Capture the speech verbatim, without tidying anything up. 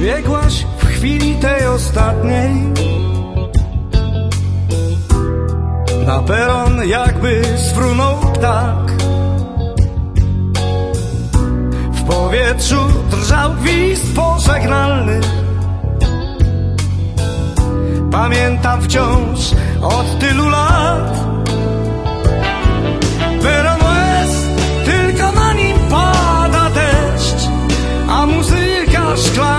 Przybiegłaś w chwili tej ostatniej na peron, jakby sfrunął ptak. W powietrzu drżał gwizd pożegnalny. Pamiętam wciąż od tylu lat. Peron łez, tylko na nim pada deszcz, a muzyka szklanna